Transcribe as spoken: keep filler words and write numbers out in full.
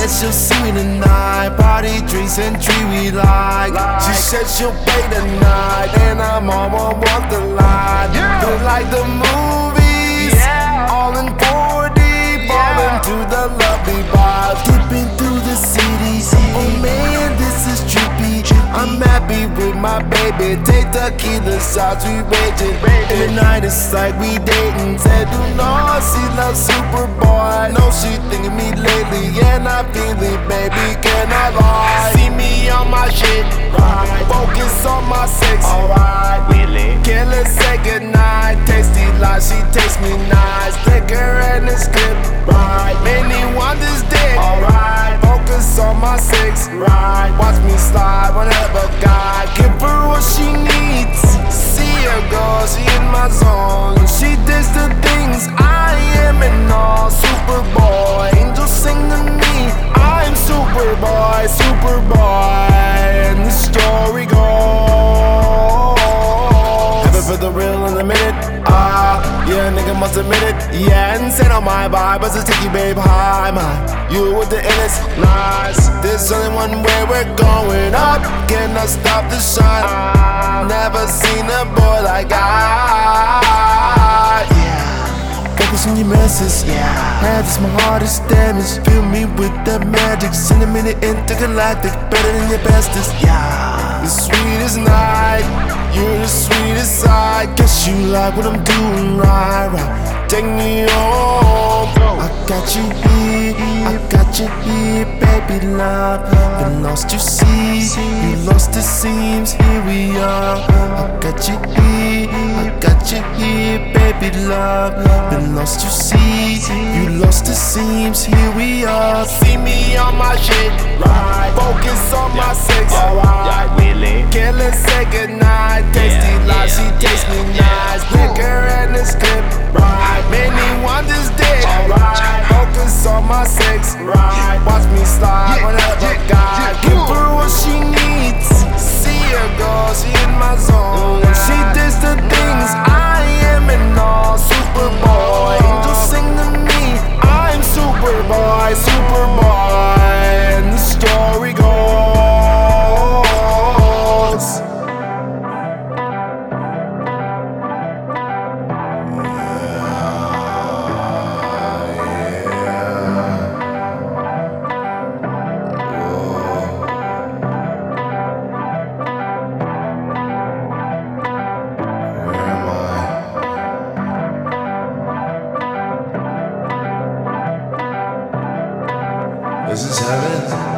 said she'll see me tonight. Party, drinks, and treat we like. She said she'll pay tonight, and I'm all on walk the line. Feel like the movies, all in four D, falling to the lovely vibe, dipping through the city. Oh man, this is trippy. I'm happy with my baby. Take tequila shots, we raging. In the night it's like we dating. Said do know she loves Superboy. Know she thinking me lately, and I feel it, baby. Can I lie? See me on my shit, right? Focus on my sex, alright. Really? Kill her, say goodnight. Tasty like she tastes me nice. Liquor and it's good, right? Many want this dick, alright. Focus on my sex, right? Watch me slide whenever God give her what she needs. See her go, she in my zone. She does the things I am and all. Superboy, angels sing to me. I'm Superboy, Superboy, and the story goes. Haven't felt the real in a minute. Ah, yeah, nigga must admit it. Yeah, and set on my vibe as a take you, babe, high, my. You with the illest, nice. There's only one way we're going up. Cannot stop the shine. Never seen a boy like I. Yeah. Focus on your messes. Yeah. Have this my hardest damage. Fill me with that magic. Send a minute intergalactic. Better than your bestest. Yeah. The sweetest night. You're the sweetest side. Guess you like what I'm doing, right, right. Take me home. I got you here, I got you here, baby love. Been lost, you see, you lost the seams. Here we are. I got you here, I got you here, baby love. Been lost, you see, you lost the seams. Here we are. See me on my shit, right? Focus on my sex, alright. Really? Kill her, say goodnight. Tasty like she tastes me nice. Liquor and it's good, right? Many want this dick, alright. Focus on my sex, right? Watch me slide whenever God give her what she needs. See her go, she in my zone. She does the things I am and all. Superboy, angels sing to me. I'm Superboy, Superboy, and the story goes. Is this heaven?